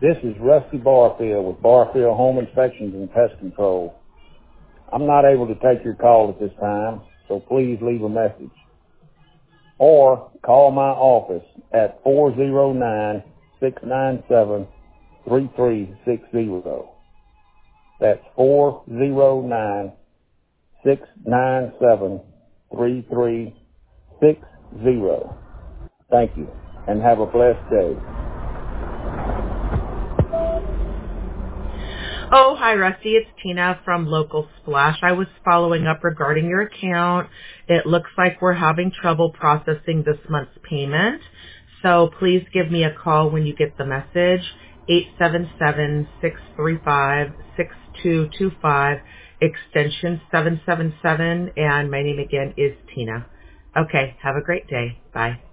This is Rusty Barfield with Barfield Home Inspections and Pest Control. I'm not able to take your call at this time, so please leave a message. Or call my office at 409-697-3360. That's 409-697-3360. Thank you, and have a blessed day. Oh, hi, Rusty. It's Tina from Local Splash. I was following up regarding your account. It looks like we're having trouble processing this month's payment. So please give me a call when you get the message, 877-635-6225, extension 777, and my name again is Tina. Okay, have a great day. Bye.